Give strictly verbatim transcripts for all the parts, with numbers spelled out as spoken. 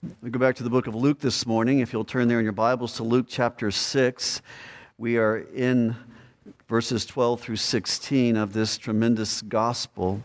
We go back to the book of Luke this morning. If you'll turn there in your Bibles to Luke chapter six, we are in verses twelve through sixteen of this tremendous gospel.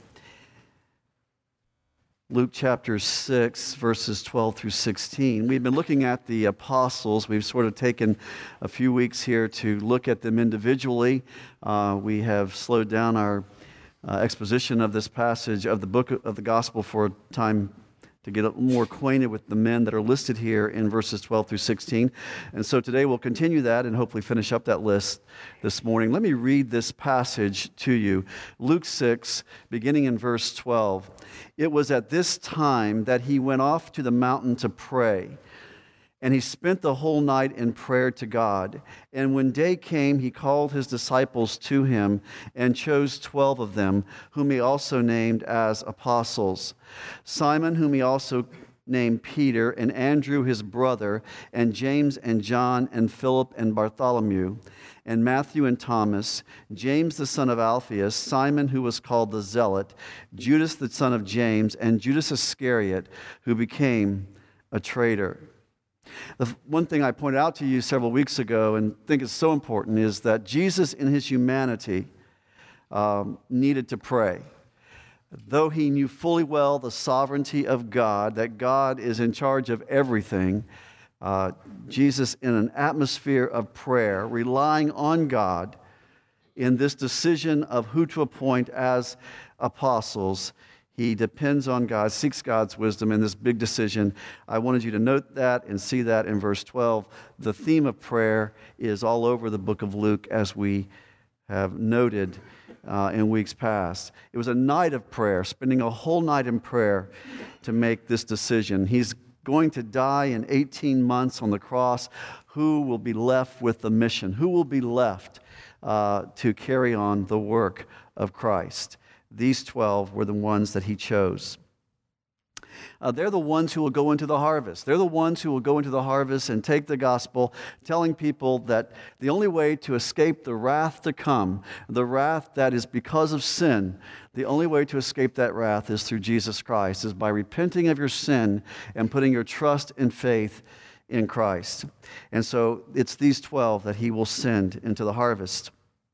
Luke chapter six, verses twelve through sixteen. We've been looking at the apostles. We've sort of taken a few weeks here to look at them individually. Uh, we have slowed down our uh, exposition of this passage of the book of the gospel for a time to get a little more acquainted with the men that are listed here in verses twelve through sixteen. And so today we'll continue that and hopefully finish up that list this morning. Let me read this passage to you. Luke six, beginning in verse twelve. It was at this time that he went off to the mountain to pray, and he spent the whole night in prayer to God. And when day came, he called his disciples to him and chose twelve of them, whom he also named as apostles. Simon, whom he also named Peter, and Andrew his brother, and James and John and Philip and Bartholomew, and Matthew and Thomas, James the son of Alphaeus, Simon who was called the Zealot, Judas the son of James, and Judas Iscariot, who became a traitor. The one thing I pointed out to you several weeks ago and think is so important is that Jesus in his humanity um, needed to pray. Though he knew fully well the sovereignty of God, that God is in charge of everything, uh, Jesus in an atmosphere of prayer, relying on God in this decision of who to appoint as apostles, he depends on God, seeks God's wisdom in this big decision. I wanted you to note that and see that in verse twelve. The theme of prayer is all over the book of Luke, as we have noted uh, in weeks past. It was a night of prayer, spending a whole night in prayer to make this decision. He's going to die in eighteen months on the cross. Who will be left with the mission? Who will be left uh, to carry on the work of Christ? These twelve were the ones that he chose. Uh, they're the ones who will go into the harvest. They're the ones who will go into the harvest and take the gospel, telling people that the only way to escape the wrath to come, the wrath that is because of sin, the only way to escape that wrath is through Jesus Christ, is by repenting of your sin and putting your trust and faith in Christ. And so it's these twelve that he will send into the harvest.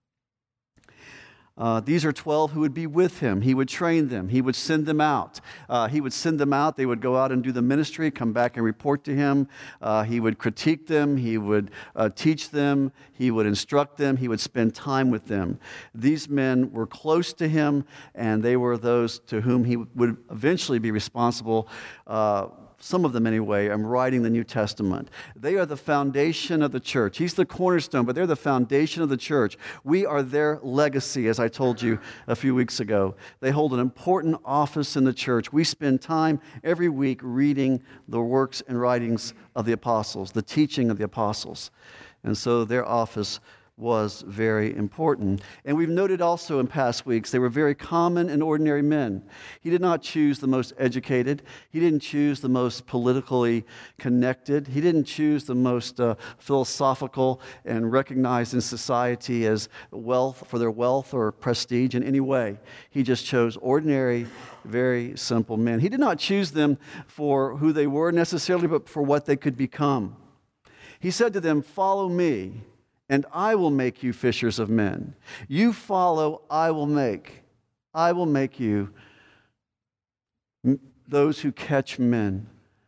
Uh, these are twelve who would be with him. He would train them. He would send them out. Uh, he would send them out. They would go out and do the ministry, come back and report to him. Uh, he would critique them. He would uh, teach them. He would instruct them. He would spend time with them. These men were close to him, and they were those to whom he would eventually be responsible. Uh, Some of them anyway, I'm writing the New Testament. They are the foundation of the church. He's the cornerstone, but they're the foundation of the church. We are their legacy, as I told you a few weeks ago. They hold an important office in the church. We spend time every week reading the works and writings of the apostles, the teaching of the apostles. And so their office was very important. And we've noted also in past weeks, they were very common and ordinary men. He did not choose the most educated. He didn't choose the most politically connected. He didn't choose the most uh, philosophical and recognized in society as wealth, for their wealth or prestige in any way. He just chose ordinary, very simple men. He did not choose them for who they were necessarily, but for what they could become. He said to them, "Follow me, and I will make you fishers of men." You follow, I will make. I will make you those who catch men.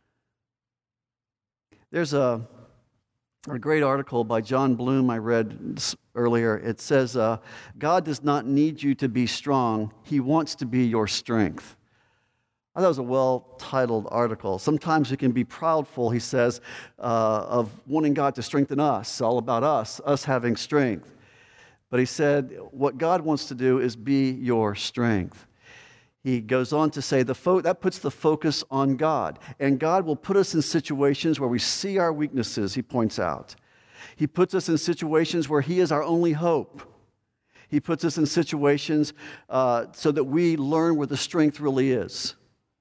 There's a, a great article by John Bloom I read earlier. It says, uh, God does not need you to be strong. He wants to be your strength. I thought it was a well-titled article. Sometimes we can be proudful, he says, uh, of wanting God to strengthen us, all about us, us having strength. But he said, what God wants to do is be your strength. He goes on to say the fo- that puts the focus on God. And God will put us in situations where we see our weaknesses, he points out. He puts us in situations where he is our only hope. He puts us in situations uh, so that we learn where the strength really is.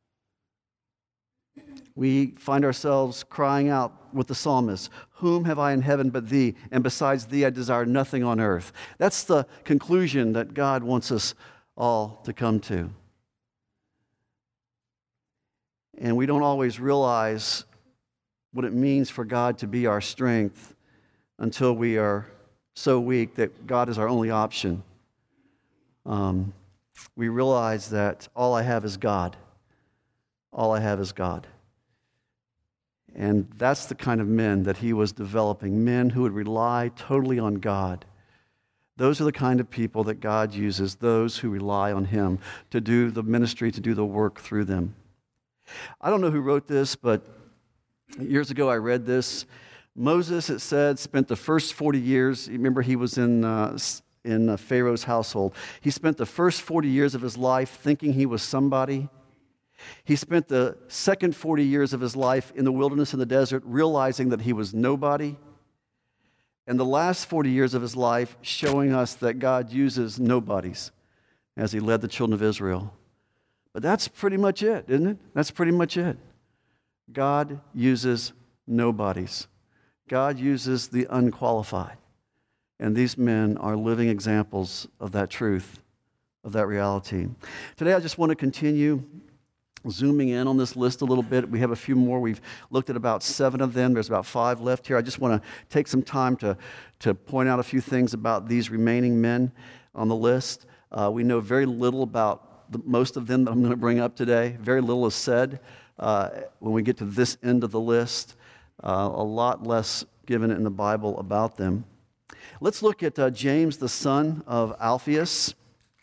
We find ourselves crying out with the psalmist, "Whom have I in heaven but thee? And besides thee I desire nothing on earth." That's the conclusion that God wants us all to come to. And we don't always realize what it means for God to be our strength until we are so weak that God is our only option. Um, we realize that all I have is God. All I have is God. And that's the kind of men that he was developing, men who would rely totally on God. Those are the kind of people that God uses, those who rely on him to do the ministry, to do the work through them. I don't know who wrote this, but years ago I read this. Moses, it said, spent the first forty years, remember he was in, uh, in uh, Pharaoh's household. He spent the first forty years of his life thinking he was somebody. He spent the second forty years of his life in the wilderness in the desert realizing that he was nobody. And the last forty years of his life showing us that God uses nobodies as he led the children of Israel. But that's pretty much it, isn't it? That's pretty much it. God uses nobodies. God uses the unqualified. And these men are living examples of that truth, of that reality. Today I just want to continue zooming in on this list a little bit. We have a few more. We've looked at about seven of them. There's about five left here. I just want to take some time to, to point out a few things about these remaining men on the list. Uh, we know very little about the, most of them that I'm going to bring up today. Very little is said uh, when we get to this end of the list. Uh, a lot less given in the Bible about them. Let's look at uh, James, the son of Alphaeus.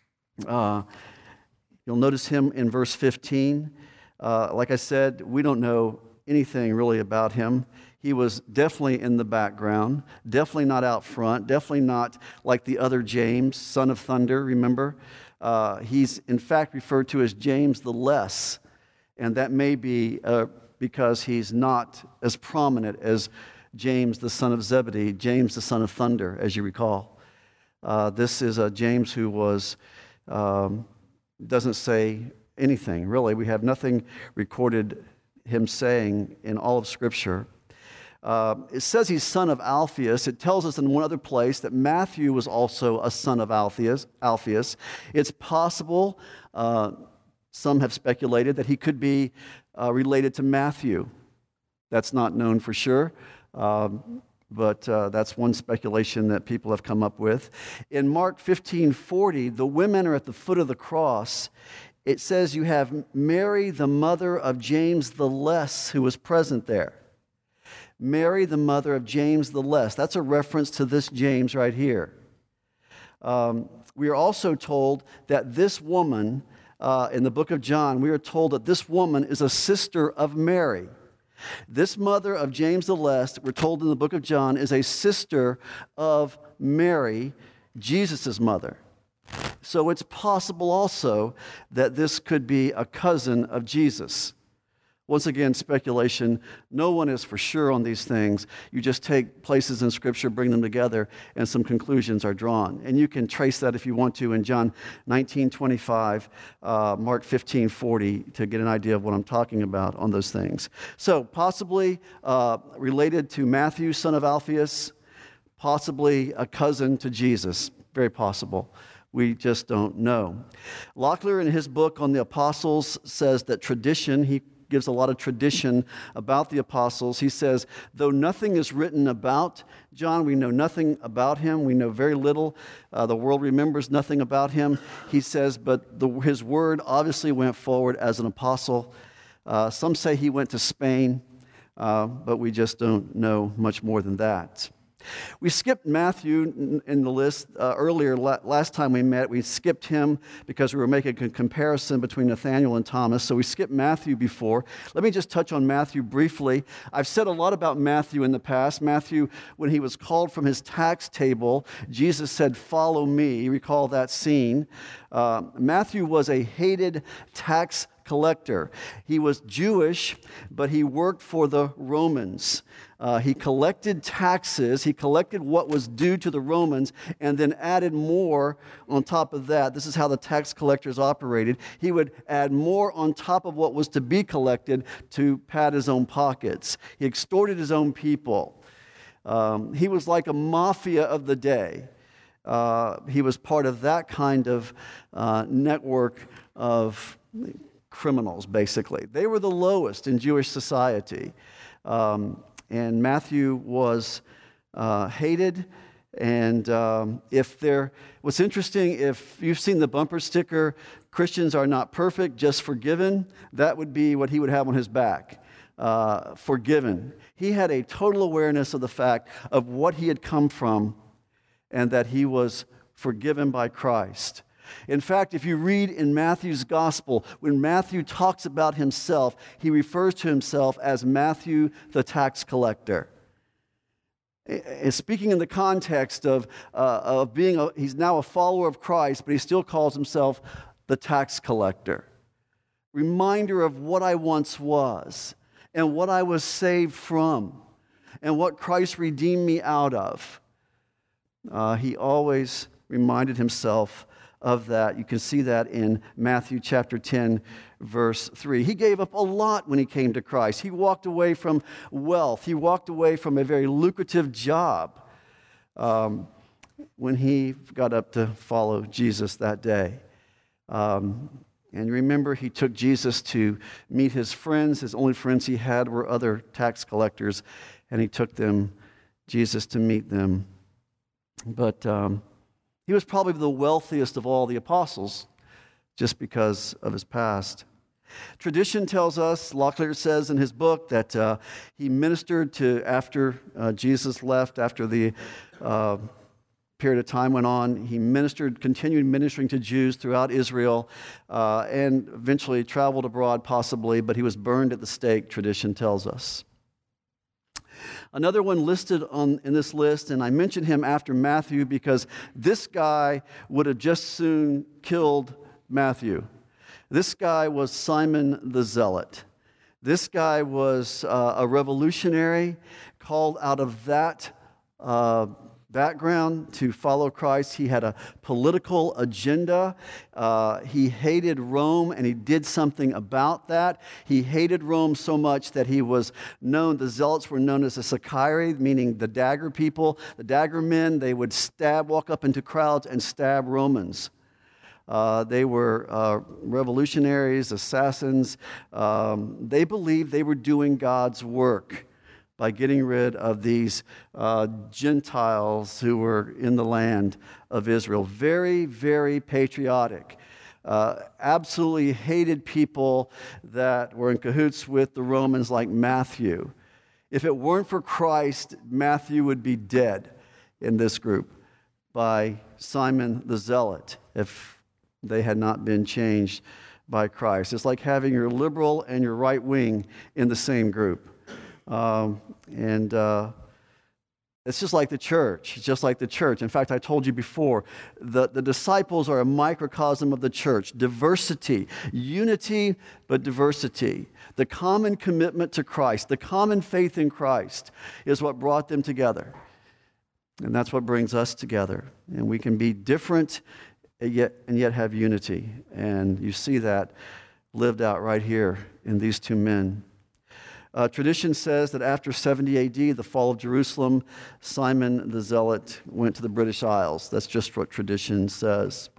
Uh, You'll notice him in verse fifteen. Uh, like I said, we don't know anything really about him. He was definitely in the background, definitely not out front, definitely not like the other James, son of thunder, remember? Uh, he's in fact referred to as James the Less, and that may be uh, because he's not as prominent as James the son of Zebedee, James the son of thunder, as you recall. Uh, this is a James who was... Um, doesn't say anything, really. We have nothing recorded him saying in all of Scripture. Uh, it says he's son of Alphaeus. It tells us in one other place that Matthew was also a son of Alphaeus. Alphaeus. It's possible, uh, some have speculated, that he could be uh, related to Matthew. That's not known for sure. Um, But uh, that's one speculation that people have come up with. In Mark fifteen forty, the women are at the foot of the cross. It says you have Mary, the mother of James the Less, who was present there. Mary, the mother of James the Less. That's a reference to this James right here. Um, we are also told that this woman, uh, in the book of John, we are told that this woman is a sister of Mary. This mother of James the Less, we're told in the book of John, is a sister of Mary, Jesus' mother. So it's possible also that this could be a cousin of Jesus. Once again, speculation. No one is for sure on these things. You just take places in Scripture, bring them together, and some conclusions are drawn. And you can trace that if you want to in John nineteen twenty-five, uh, Mark fifteen forty, to get an idea of what I'm talking about on those things. So possibly uh, related to Matthew, son of Alphaeus, possibly a cousin to Jesus. Very possible. We just don't know. Locklear, in his book on the apostles, says that tradition, he gives a lot of tradition about the apostles. He says, though nothing is written about John, we know nothing about him. We know very little. Uh, the world remembers nothing about him. He says, but the, his word obviously went forward as an apostle. Uh, some say he went to Spain, uh, but we just don't know much more than that. We skipped Matthew in the list uh, earlier. Last time we met, we skipped him because we were making a comparison between Nathaniel and Thomas. So we skipped Matthew before. Let me just touch on Matthew briefly. I've said a lot about Matthew in the past. Matthew, when he was called from his tax table, Jesus said, "Follow me." You recall that scene. Uh, Matthew was a hated tax collector. He was Jewish, but he worked for the Romans. Uh, he collected taxes, he collected what was due to the Romans, and then added more on top of that. This is how the tax collectors operated. He would add more on top of what was to be collected to pad his own pockets. He extorted his own people. Um, he was like a mafia of the day. Uh, he was part of that kind of uh, network of criminals, basically. They were the lowest in Jewish society. Um, and Matthew was uh, hated. And um, if there, what's interesting, if you've seen the bumper sticker, Christians are not perfect, just forgiven, that would be what he would have on his back. Uh, forgiven. He had a total awareness of the fact of what he had come from and that he was forgiven by Christ. In fact, if you read in Matthew's gospel, when Matthew talks about himself, he refers to himself as Matthew the tax collector. And speaking in the context of, uh, of being, a, he's now a follower of Christ, but he still calls himself the tax collector. Reminder of what I once was and what I was saved from and what Christ redeemed me out of. Uh, he always reminded himself of that. You can see that in Matthew chapter ten, verse three. He gave up a lot when he came to Christ. He walked away from wealth. He walked away from a very lucrative job um, when he got up to follow Jesus that day. Um, and remember, he took Jesus to meet his friends. His only friends he had were other tax collectors, and he took them, Jesus, to meet them. But um, he was probably the wealthiest of all the apostles just because of his past. Tradition tells us, Locklear says in his book, that uh, he ministered to, after uh, Jesus left, after the uh, period of time went on, he ministered, continued ministering to Jews throughout Israel, uh, and eventually traveled abroad possibly, but he was burned at the stake, tradition tells us. Another one listed on in this list, and I mentioned him after Matthew because this guy would have just soon killed Matthew. This guy was Simon the Zealot. This guy was uh, a revolutionary called out of that uh, background to follow Christ. He had a political agenda. Uh, he hated Rome, and he did something about that. He hated Rome so much that he was known, the Zealots were known as the Sicarii, meaning the dagger people. The dagger men, they would stab, walk up into crowds and stab Romans. Uh, they were uh, revolutionaries, assassins. Um, they believed they were doing God's work by getting rid of these uh, Gentiles who were in the land of Israel. Very, very patriotic. Uh, absolutely hated people that were in cahoots with the Romans like Matthew. If it weren't for Christ, Matthew would be dead in this group by Simon the Zealot if they had not been changed by Christ. It's like having your liberal and your right wing in the same group. Um, and uh, it's just like the church. It's just like the church. In fact, I told you before, the, the disciples are a microcosm of the church. Diversity, unity, but diversity. The common commitment to Christ, the common faith in Christ is what brought them together. And that's what brings us together. And we can be different and yet, and yet have unity. And you see that lived out right here in these two men. Uh, tradition says that after seventy A D, the fall of Jerusalem, Simon the Zealot went to the British Isles. That's just what tradition says.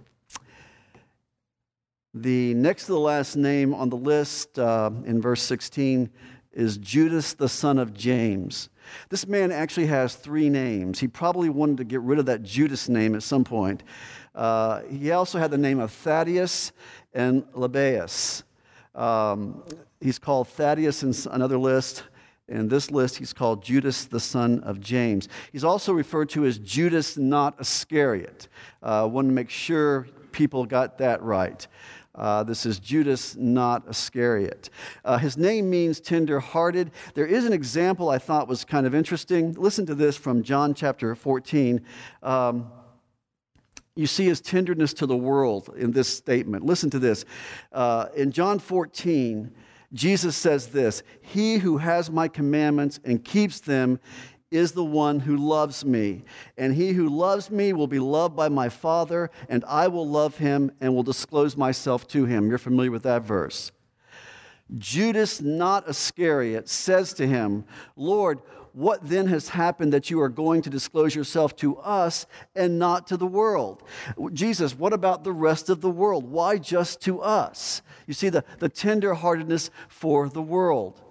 The next to the last name on the list uh, in verse sixteen is Judas, the son of James. This man actually has three names. He probably wanted to get rid of that Judas name at some point. Uh, he also had the name of Thaddeus and Lebbaeus. Um, he's called Thaddeus in another list. In this list, he's called Judas, the son of James. He's also referred to as Judas, not Iscariot. I uh, wanted to make sure people got that right. Uh, this is Judas, not Iscariot. Uh, his name means tender-hearted. There is an example I thought was kind of interesting. Listen to this from John chapter fourteen. Um, You see his tenderness to the world in this statement. Listen to this. Uh, in John fourteen, Jesus says this, "He who has my commandments and keeps them is the one who loves me. And he who loves me will be loved by my Father, and I will love him and will disclose myself to him." You're familiar with that verse. Judas, not Iscariot, says to him, "Lord, what then has happened that you are going to disclose yourself to us and not to the world?" Jesus, what about the rest of the world? Why just to us? You see the, the tenderheartedness for the world.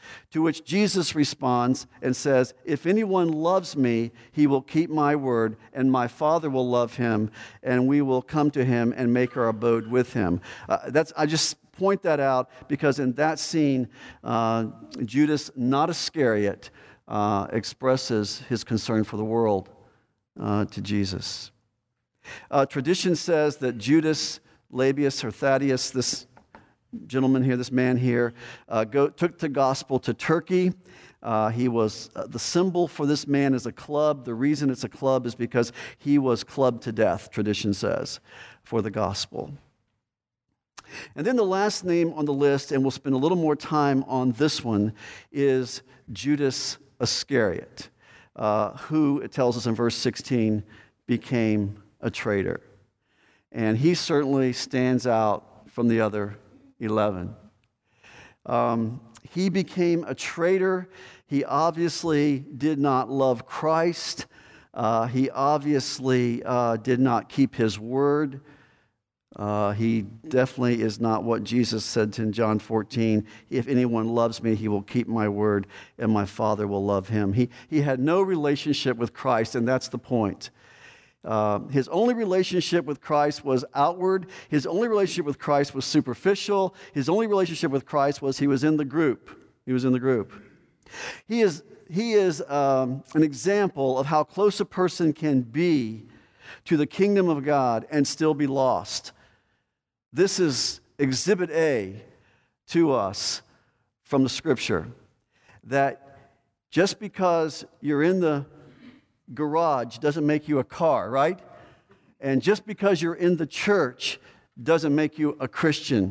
To which Jesus responds and says, if anyone loves me, he will keep my word, and my Father will love him, and we will come to him and make our abode with him. Uh, that's I just point that out because in that scene, uh, Judas, not Iscariot, uh, expresses his concern for the world uh, to Jesus. Uh, tradition says that Judas Labius or Thaddeus, this gentleman here, this man here, uh, go, took the gospel to Turkey. Uh, he was, uh, the symbol for this man is a club. The reason it's a club is because he was clubbed to death, tradition says, for the gospel. And then the last name on the list, and we'll spend a little more time on this one, is Judas Iscariot, uh, who, it tells us in verse sixteen, became a traitor. And he certainly stands out from the other eleven. Um, he became a traitor. He obviously did not love Christ. Uh, he obviously uh, did not keep his word. Uh, he definitely is not what Jesus said in John fourteen, if anyone loves me, he will keep my word, and my Father will love him. He, he had no relationship with Christ, and that's the point. Uh, his only relationship with Christ was outward. His only relationship with Christ was superficial. His only relationship with Christ was he was in the group. He was in the group. He is, he is um, an example of how close a person can be to the kingdom of God and still be lost. This is exhibit A to us from the Scripture, that just because you're in the garage doesn't make you a car, right? And just because you're in the church doesn't make you a Christian.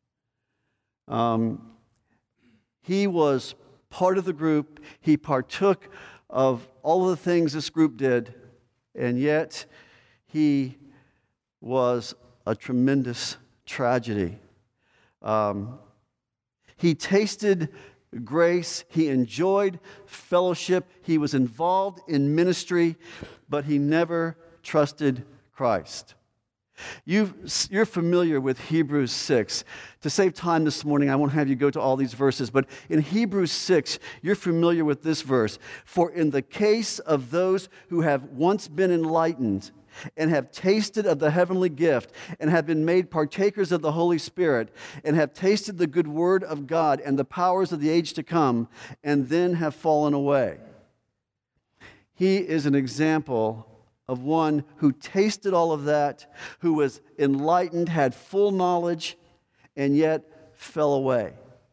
Um, he was part of the group. He partook of all of the things this group did, and yet he was a tremendous tragedy. Um, he tasted grace, he enjoyed fellowship, he was involved in ministry, but he never trusted Christ. You've, you're familiar with Hebrews six. To save time this morning, I won't have you go to all these verses, but in Hebrews six, you're familiar with this verse. For in the case of those who have once been enlightened, and have tasted of the heavenly gift, and have been made partakers of the Holy Spirit, and have tasted the good word of God and the powers of the age to come, and then have fallen away. He is an example of one who tasted all of that, who was enlightened, had full knowledge, and yet fell away.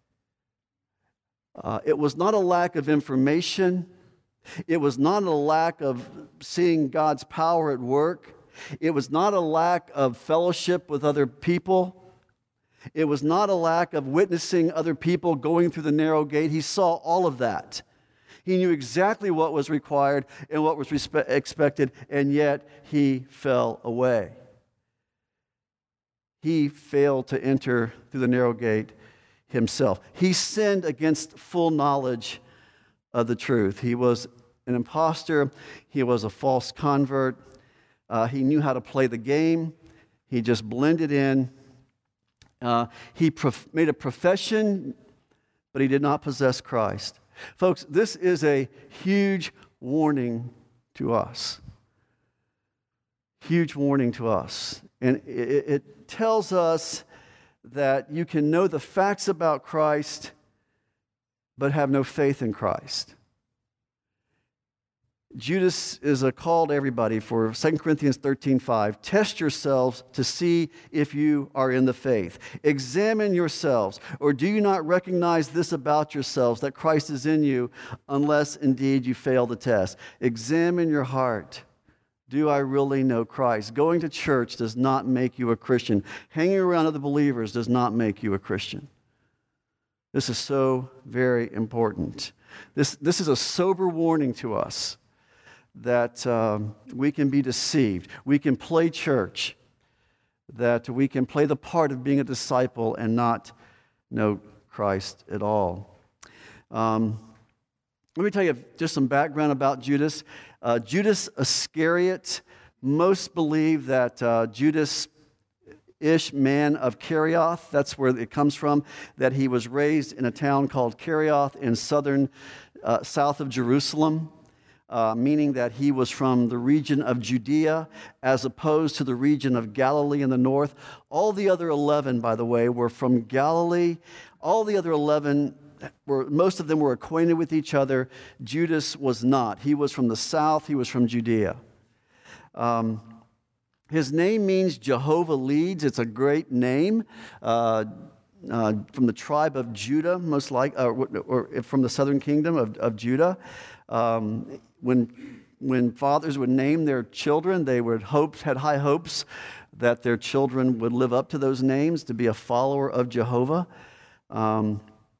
Uh, it was not a lack of information. It was not a lack of seeing God's power at work. It was not a lack of fellowship with other people. It was not a lack of witnessing other people going through the narrow gate. He saw all of that. He knew exactly what was required and what was respe- expected, and yet he fell away. He failed to enter through the narrow gate himself. He sinned against full knowledge of the truth. He was an imposter. He was a false convert. Uh, he knew how to play the game. He just blended in. Uh, he prof- made a profession, but he did not possess Christ. Folks, this is a huge warning to us. Huge warning to us. And it, it tells us that you can know the facts about Christ but have no faith in Christ. Judas is a call to everybody for Second Corinthians thirteen five. Test yourselves to see if you are in the faith. Examine yourselves, or do you not recognize this about yourselves, that Christ is in you, unless indeed you fail the test? Examine your heart. Do I really know Christ? Going to church does not make you a Christian. Hanging around other believers does not make you a Christian. This is so very important. This, this is a sober warning to us that um, we can be deceived. We can play church, that we can play the part of being a disciple and not know Christ at all. Um, let me tell you just some background about Judas. Uh, Judas Iscariot, most believe that uh, Judas Ish, man of Kerioth. That's where it comes from, that he was raised in a town called Kerioth in southern, uh, south of Jerusalem, uh, meaning that he was from the region of Judea as opposed to the region of Galilee in the north. All the other eleven, by the way, were from Galilee. All the other eleven were, most of them were acquainted with each other. Judas was not. He was from the south. He was from Judea. Um, His name means Jehovah leads. It's a great name uh, uh, from the tribe of Judah, most like, uh, or, or from the southern kingdom of, of Judah. Um, when when fathers would name their children, they would hope had high hopes that their children would live up to those names, to be a follower of Jehovah. Um,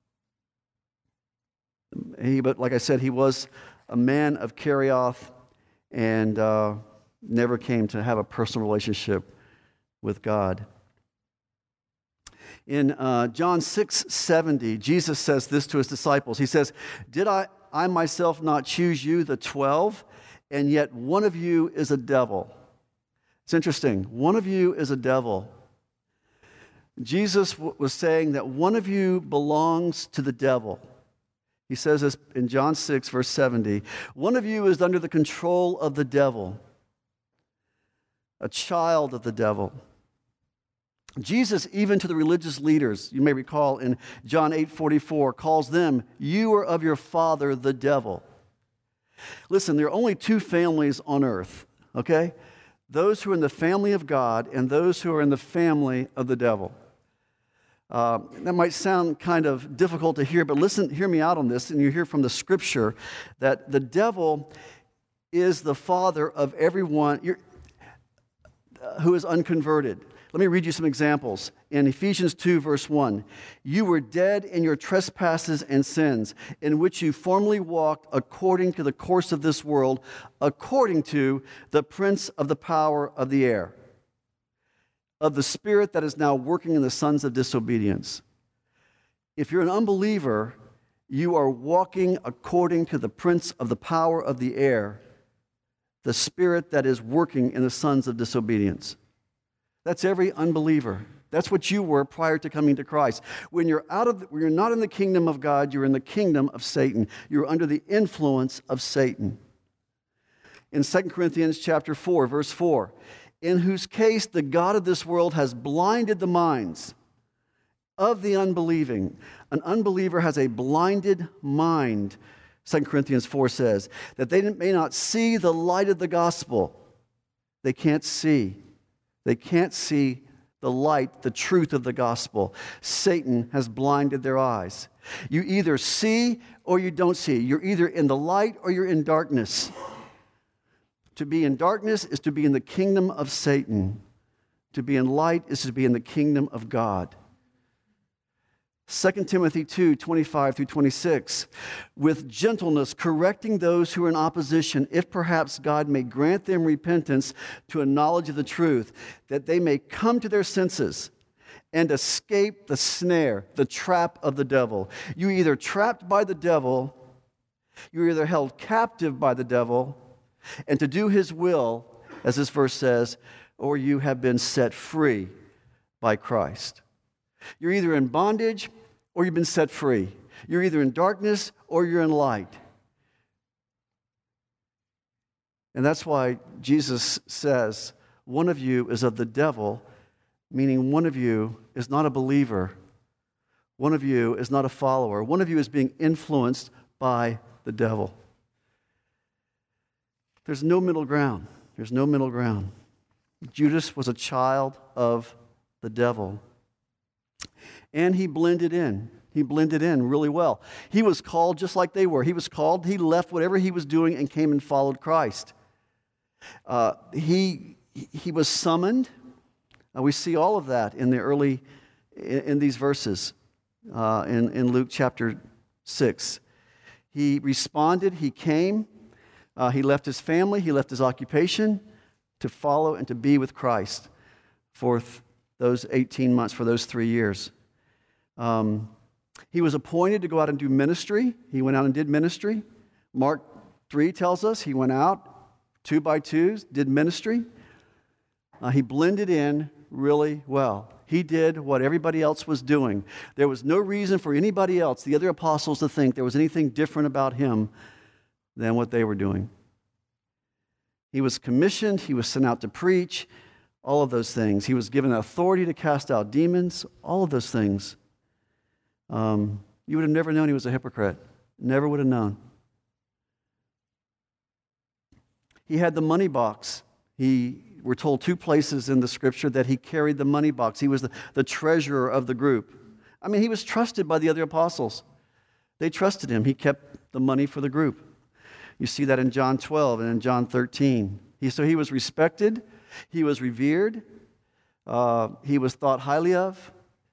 he, but like I said, he was a man of Kerioth, and Uh, never came to have a personal relationship with God. In uh, John six seventy, Jesus says this to his disciples. He says, Did I, I myself not choose you, the twelve, and yet one of you is a devil? It's interesting. One of you is a devil. Jesus w- was saying that one of you belongs to the devil. He says this in John six, verse seventy. One of you is under the control of the devil, a child of the devil. Jesus, even to the religious leaders, you may recall in John eight forty-four, calls them, you are of your father, the devil. Listen, there are only two families on earth, okay? Those who are in the family of God and those who are in the family of the devil. Uh, that might sound kind of difficult to hear, but listen, hear me out on this, and you hear from the scripture that the devil is the father of everyone You're, uh, who is unconverted. Let me read you some examples. In Ephesians two, verse one, you were dead in your trespasses and sins, in which you formerly walked according to the course of this world, according to the prince of the power of the air, of the spirit that is now working in the sons of disobedience. If you're an unbeliever, you are walking according to the prince of the power of the air, the spirit that is working in the sons of disobedience. That's every unbeliever. That's what you were prior to coming to Christ. When you're out of, when you're not in the kingdom of God, you're in the kingdom of Satan. You're under the influence of Satan. In Second Corinthians chapter four, verse four, in whose case the God of this world has blinded the minds of the unbelieving. An unbeliever has a blinded mind, Second Corinthians four says, that they may not see the light of the gospel. They can't see. They can't see the light, the truth of the gospel. Satan has blinded their eyes. You either see or you don't see. You're either in the light or you're in darkness. To be in darkness is to be in the kingdom of Satan. To be in light is to be in the kingdom of God. Second Timothy two, twenty-five through twenty-six, with gentleness correcting those who are in opposition, if perhaps God may grant them repentance to a knowledge of the truth, that they may come to their senses and escape the snare, the trap of the devil. You're either trapped by the devil, you're either held captive by the devil, and to do his will, as this verse says, or you have been set free by Christ. You're either in bondage or you've been set free. You're either in darkness or you're in light. And that's why Jesus says, one of you is of the devil, meaning one of you is not a believer. One of you is not a follower. One of you is being influenced by the devil. There's no middle ground. There's no middle ground. Judas was a child of the devil. And he blended in. He blended in really well. He was called just like they were. He was called. He left whatever he was doing and came and followed Christ. Uh, he, he was summoned. Uh, we see all of that in the early, in, in these verses uh, in, in Luke chapter six. He responded. He came. Uh, he left his family. He left his occupation to follow and to be with Christ for th- those eighteen months, for those three years. Um, he was appointed to go out and do ministry. He went out and did ministry. Mark three tells us he went out two by twos, did ministry. Uh, he blended in really well. He did what everybody else was doing. There was no reason for anybody else, the other apostles, to think there was anything different about him than what they were doing. He was commissioned, he was sent out to preach, all of those things. He was given authority to cast out demons, all of those things. Um, you would have never known he was a hypocrite. Never would have known. He had the money box. He, we're told two places in the scripture that he carried the money box. He was the, the treasurer of the group. I mean, he was trusted by the other apostles. They trusted him. He kept the money for the group. You see that in John twelve and in John thirteen. He, so he was respected. He was revered. Uh, he was thought highly of.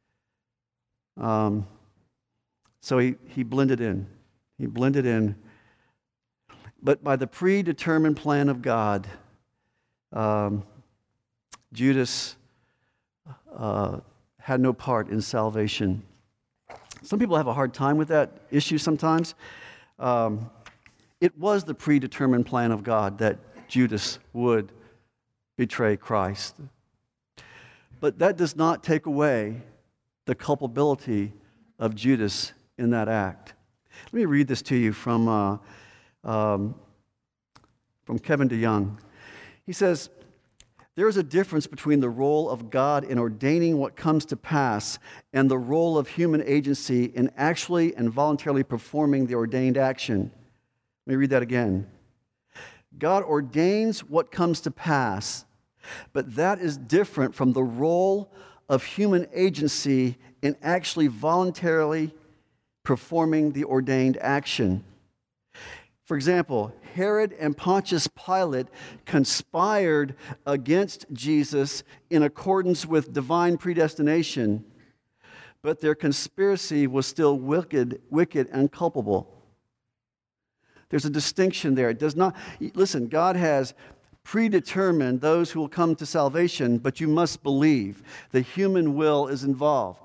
Um, so he, he blended in. He blended in. But by the predetermined plan of God, um, Judas uh, had no part in salvation. Some people have a hard time with that issue sometimes. Um, it was the predetermined plan of God that Judas would betray Christ. But that does not take away the culpability of Judas in that act. Let me read this to you from, uh, um, from Kevin DeYoung. He says, there is a difference between the role of God in ordaining what comes to pass and the role of human agency in actually and voluntarily performing the ordained action. Let me read that again. God ordains what comes to pass, but that is different from the role of human agency in actually voluntarily performing the ordained action. For example, Herod and Pontius Pilate conspired against Jesus in accordance with divine predestination, but their conspiracy was still wicked, wicked and culpable. There's a distinction there. It does not, listen, God has predetermined those who will come to salvation, but you must believe. The human will is involved.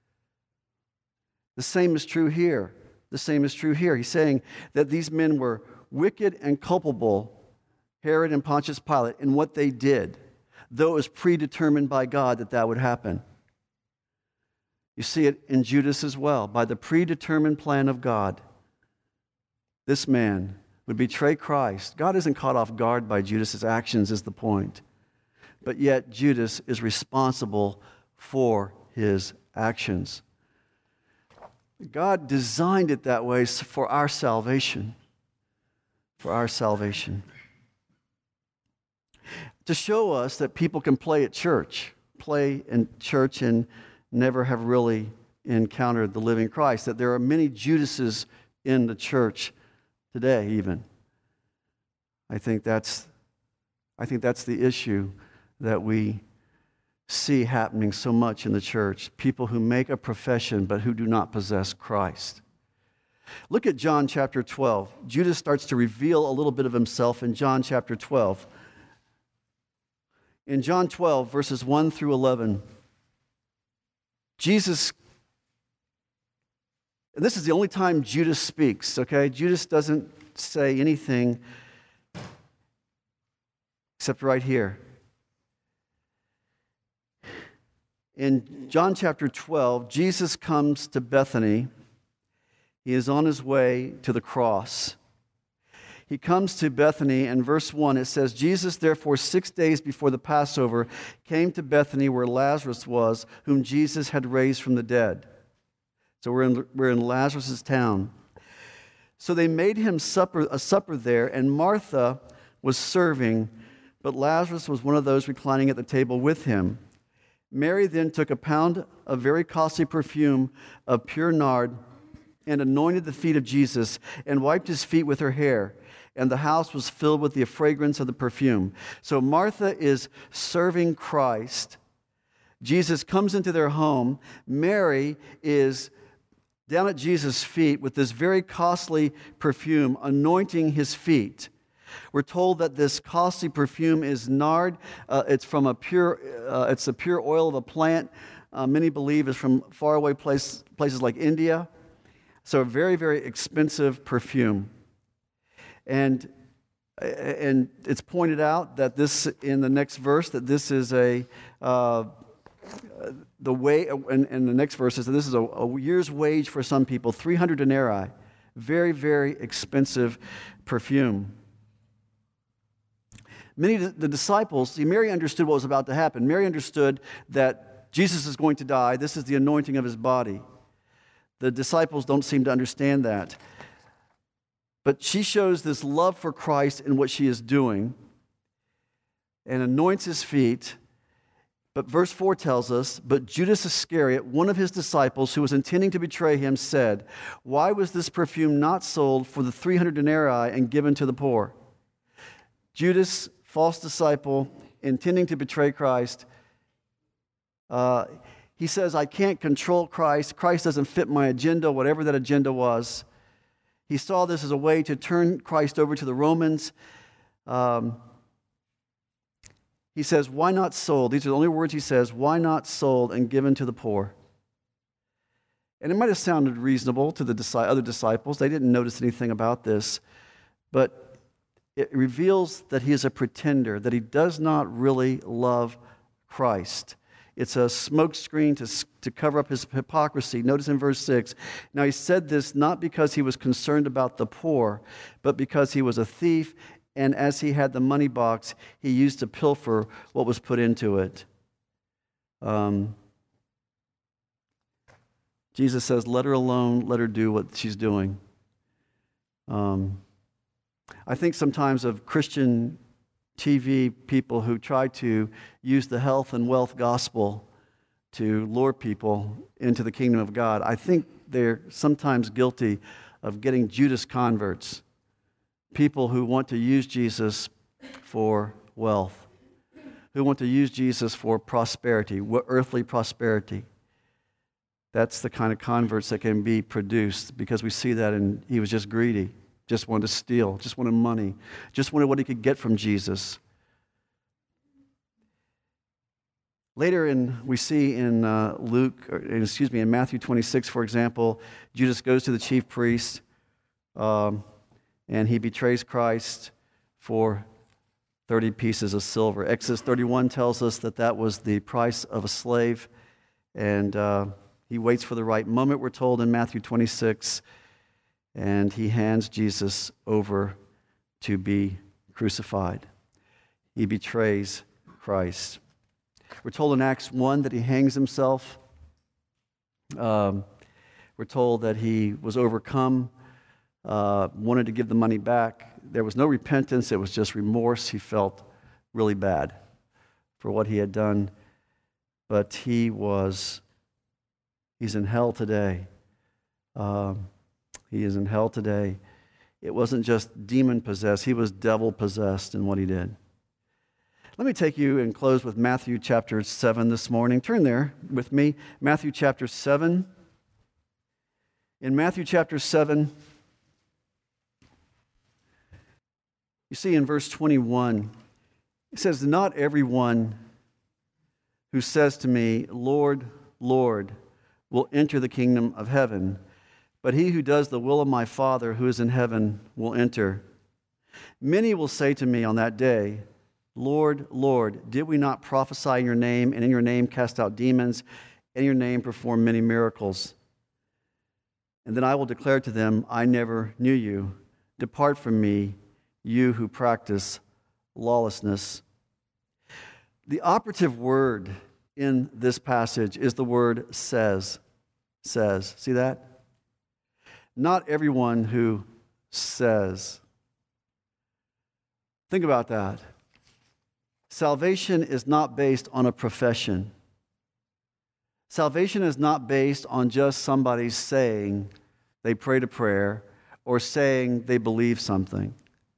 The same is true here. The same is true here. He's saying that these men were wicked and culpable, Herod and Pontius Pilate, in what they did, though it was predetermined by God that that would happen. You see it in Judas as well. By the predetermined plan of God, this man would betray Christ. God isn't caught off guard by Judas's actions, is the point. But yet Judas is responsible for his actions. God designed it that way for our salvation. For our salvation. To show us that people can play at church, play in church and never have really encountered the living Christ. That there are many Judases in the church today even. I think that's, I think that's the issue that we see happening so much in the church. People who make a profession but who do not possess Christ. Look at John chapter twelve. Judas starts to reveal a little bit of himself in John chapter twelve. In John twelve, verses one through eleven, Jesus, and this is the only time Judas speaks, okay? Judas doesn't say anything except right here. In John chapter twelve, Jesus comes to Bethany. He is on his way to the cross. He comes to Bethany, and verse one, it says, Jesus, therefore, six days before the Passover, came to Bethany where Lazarus was, whom Jesus had raised from the dead. So we're in, we're in Lazarus' town. So they made him supper, a supper there, and Martha was serving, but Lazarus was one of those reclining at the table with him. Mary then took a pound of very costly perfume of pure nard and anointed the feet of Jesus and wiped his feet with her hair. And the house was filled with the fragrance of the perfume. So Martha is serving Christ. Jesus comes into their home. Mary is down at Jesus' feet with this very costly perfume, anointing his feet. We're told that this costly perfume is nard. Uh, it's from a pure, uh, it's a pure oil of a plant. Uh, many believe it's from faraway place, places like India. So a very, very expensive perfume. And, and it's pointed out that this, in the next verse, that this is a, uh, the way, and, and the next verse says, this is a, a year's wage for some people, three hundred denarii. Very, very expensive perfume. Many of the disciples, see, Mary understood what was about to happen. Mary understood that Jesus is going to die. This is the anointing of his body. The disciples don't seem to understand that. But she shows this love for Christ in what she is doing and anoints his feet. But verse four tells us, but Judas Iscariot, one of his disciples who was intending to betray him, said, why was this perfume not sold for the three hundred denarii and given to the poor? Judas, false disciple, intending to betray Christ, uh, he says, I can't control Christ. Christ doesn't fit my agenda, whatever that agenda was. He saw this as a way to turn Christ over to the Romans. Um, he says, why not sold? These are the only words he says, why not sold and given to the poor? And it might have sounded reasonable to the other disciples. They didn't notice anything about this. But it reveals that he is a pretender, that he does not really love Christ. It's a smokescreen to, to cover up his hypocrisy. Notice in verse six, now he said this not because he was concerned about the poor, but because he was a thief, and as he had the money box, he used to pilfer what was put into it. Um, Jesus says, let her alone, let her do what she's doing. Um, I think sometimes of Christian T V people who try to use the health and wealth gospel to lure people into the kingdom of God. I think they're sometimes guilty of getting Judas converts, people who want to use Jesus for wealth, who want to use Jesus for prosperity, earthly prosperity. That's the kind of converts that can be produced, because we see that in, he was just greedy. Just wanted to steal, just wanted money, just wanted what he could get from Jesus. Later in, we see in uh, Luke, or, excuse me, in Matthew twenty-six, for example, Judas goes to the chief priest um, and he betrays Christ for thirty pieces of silver. Exodus thirty-one tells us that that was the price of a slave, and uh, he waits for the right moment, we're told in Matthew twenty-six. And he hands Jesus over to be crucified. He betrays Christ. We're told in Acts one that he hangs himself. Um, we're told that he was overcome, uh, wanted to give the money back. There was no repentance. It was just remorse. He felt really bad for what he had done. But he was, he's in hell today. Um, He is in hell today. It wasn't just demon-possessed. He was devil-possessed in what he did. Let me take you and close with Matthew chapter seven this morning. Turn there with me. Matthew chapter seven. In Matthew chapter seven, you see in verse twenty-one, it says, not everyone who says to me, Lord, Lord, will enter the kingdom of heaven, but he who does the will of my Father who is in heaven will enter. Many will say to me on that day, Lord, Lord, did we not prophesy in your name, and in your name cast out demons, and in your name perform many miracles? And then I will declare to them, I never knew you. Depart from me, you who practice lawlessness. The operative word in this passage is the word says. Says. See that? Not everyone who says. Think about that. Salvation is not based on a profession. Salvation is not based on just somebody saying they prayed a prayer or saying they believe something.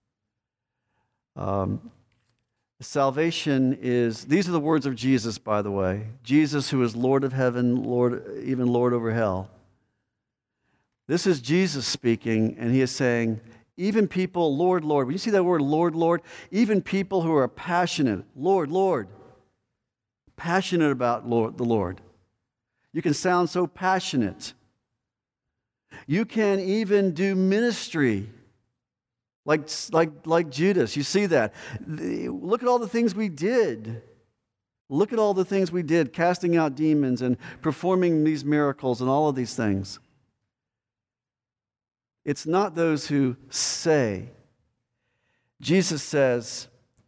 Um, salvation is, these are the words of Jesus, by the way. Jesus, who is Lord of heaven, Lord, even Lord over hell. This is Jesus speaking, and he is saying, even people, Lord, Lord. When you see that word, Lord, Lord, even people who are passionate, Lord, Lord, passionate about Lord, the Lord. You can sound so passionate. You can even do ministry like, like, like Judas. You see that. Look at all the things we did. Look at all the things we did, casting out demons and performing these miracles and all of these things. It's not those who say. Jesus says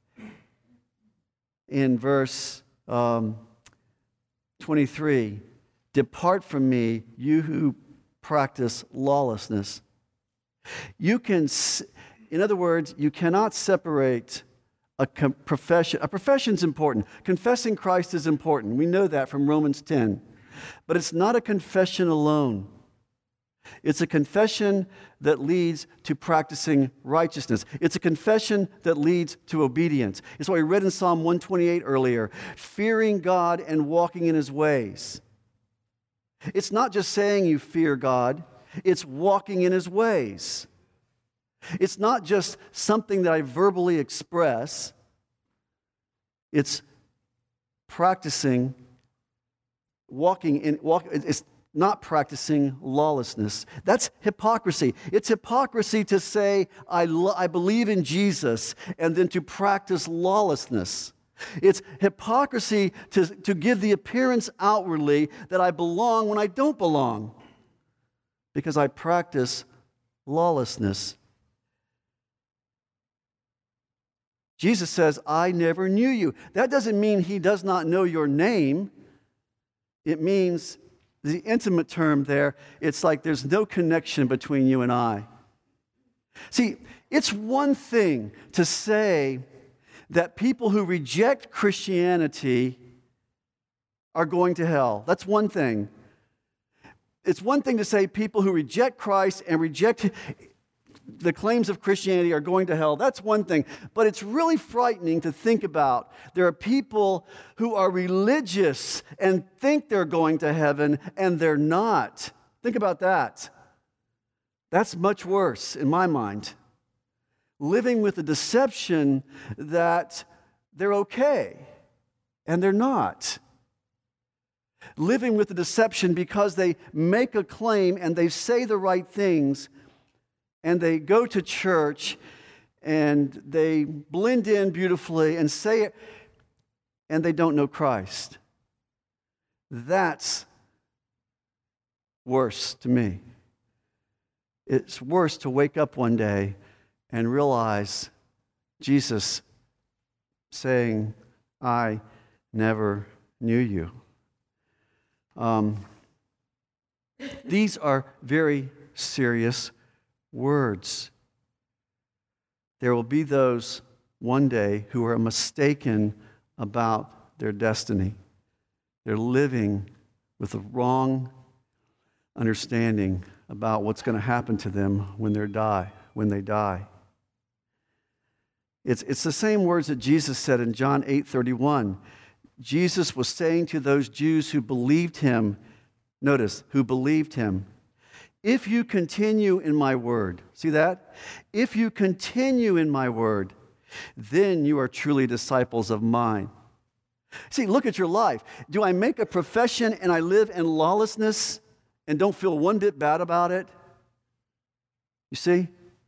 in verse um, twenty-three, "Depart from me, you who practice lawlessness." You can, in other words, you cannot separate a profession. A profession is important. Confessing Christ is important. We know that from Romans ten. But it's not a confession alone. It's a confession that leads to practicing righteousness. It's a confession that leads to obedience. It's what we read in Psalm one twenty-eight earlier, fearing God and walking in His ways. It's not just saying you fear God, it's walking in His ways. It's not just something that I verbally express, it's practicing, walking in, walk, it's not practicing lawlessness. That's hypocrisy. It's hypocrisy to say, I, lo- I believe in Jesus, and then to practice lawlessness. It's hypocrisy to, to give the appearance outwardly that I belong when I don't belong, because I practice lawlessness. Jesus says, I never knew you. That doesn't mean He does not know your name. It means, the intimate term there, it's like there's no connection between you and I. See, it's one thing to say that people who reject Christianity are going to hell. That's one thing. It's one thing to say people who reject Christ and reject the claims of Christianity are going to hell. That's one thing. But it's really frightening to think about. There are people who are religious and think they're going to heaven, and they're not. Think about that. That's much worse in my mind. Living with the deception that they're okay, and they're not. Living with the deception because they make a claim and they say the right things, and they go to church and they blend in beautifully and say it, and they don't know Christ. That's worse to me. It's worse to wake up one day and realize Jesus saying, I never knew you. Um, these are very serious words. There will be those one day who are mistaken about their destiny. They're living with a wrong understanding about what's going to happen to them when they die. When they die, it's it's the same words that Jesus said in John eight thirty-one. Jesus was saying to those Jews who believed Him. Notice, who believed Him. If you continue in my word, see that? If you continue in my word, then you are truly disciples of mine. See, look at your life. Do I make a profession and I live in lawlessness and don't feel one bit bad about it? You see?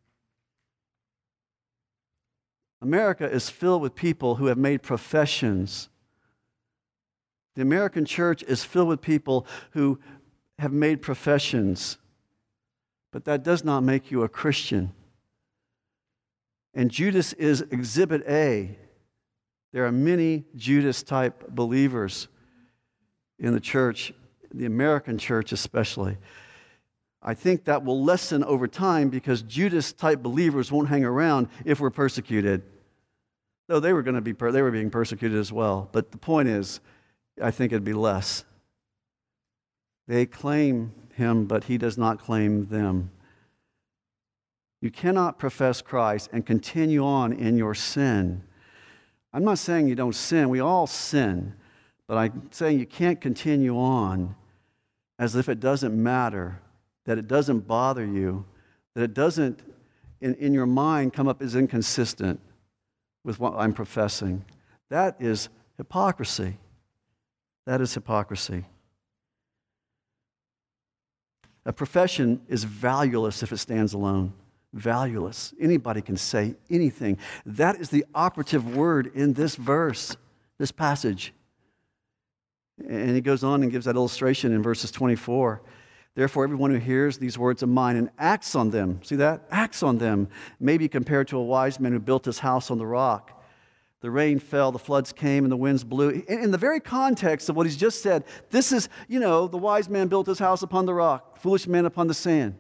America is filled with people who have made professions. The American church is filled with people who have made professions. But that does not make you a Christian. And Judas is exhibit A. There are many Judas-type believers in the church, the American church especially. I think that will lessen over time because Judas-type believers won't hang around if we're persecuted. Though they were going to be, they were being persecuted as well. But the point is, I think it'd be less. They claim him, but he does not claim them. You cannot profess Christ and continue on in your sin. I'm not saying you don't sin. We all sin. But I'm saying you can't continue on as if it doesn't matter, that it doesn't bother you, that it doesn't, in, in your mind, come up as inconsistent with what I'm professing. That is hypocrisy. That is hypocrisy. A profession is valueless if it stands alone. Valueless. Anybody can say anything. That is the operative word in this verse, this passage. And he goes on and gives that illustration in verses twenty-four. Therefore, everyone who hears these words of mine and acts on them, see that? Acts on them, may be compared to a wise man who built his house on the rock. The rain fell, the floods came, and the winds blew. In the very context of what he's just said, this is, you know, the wise man built his house upon the rock, foolish man upon the sand.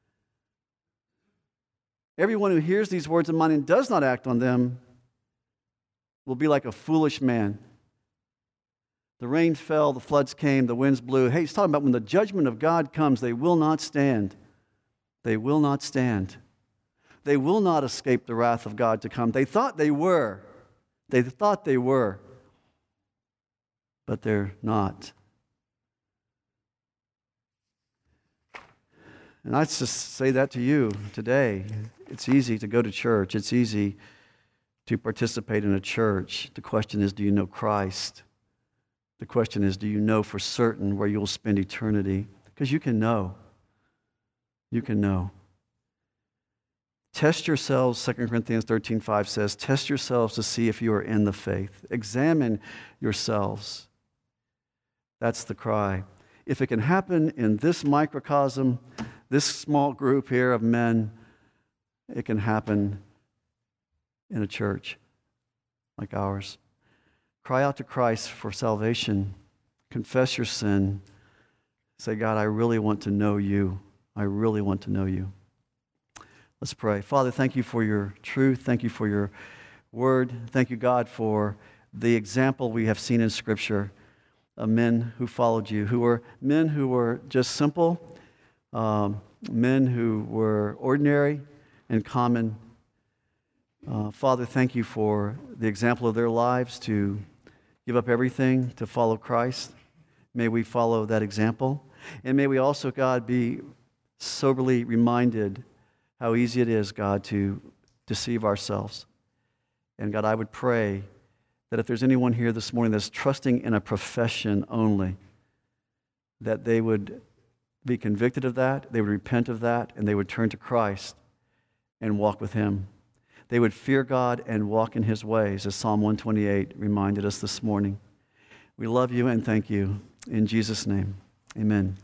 Everyone who hears these words of mine and does not act on them will be like a foolish man. The rain fell, the floods came, the winds blew. Hey, he's talking about when the judgment of God comes, they will not stand. They will not stand. They will not escape the wrath of God to come. They thought they were. They thought they were. But they're not. And I just say that to you today. It's easy to go to church. It's easy to participate in a church. The question is, do you know Christ? The question is, do you know for certain where you'll spend eternity? Because you can know. You can know. Test yourselves, Second Corinthians thirteen five says, test yourselves to see if you are in the faith. Examine yourselves. That's the cry. If it can happen in this microcosm, this small group here of men, it can happen in a church like ours. Cry out to Christ for salvation. Confess your sin. Say, God, I really want to know you. I really want to know you. Let's pray. Father, thank you for your truth. Thank you for your word. Thank you, God, for the example we have seen in Scripture of men who followed you, who were men who were just simple, um, men who were ordinary and common. Uh, Father, thank you for the example of their lives to give up everything to follow Christ. May we follow that example. And may we also, God, be soberly reminded how easy it is, God, to deceive ourselves. And God, I would pray that if there's anyone here this morning that's trusting in a profession only, that they would be convicted of that, they would repent of that, and they would turn to Christ and walk with Him. They would fear God and walk in His ways, as Psalm one twenty-eight reminded us this morning. We love you and thank you. In Jesus' name, amen.